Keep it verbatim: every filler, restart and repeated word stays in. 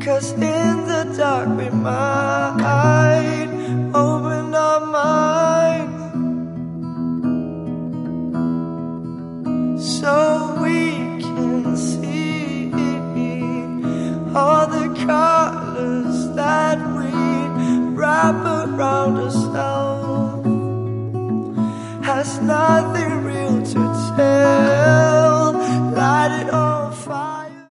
'cause in the dark we might open our minds, so we can see all the colors that we wrap around ourselves. Has nothing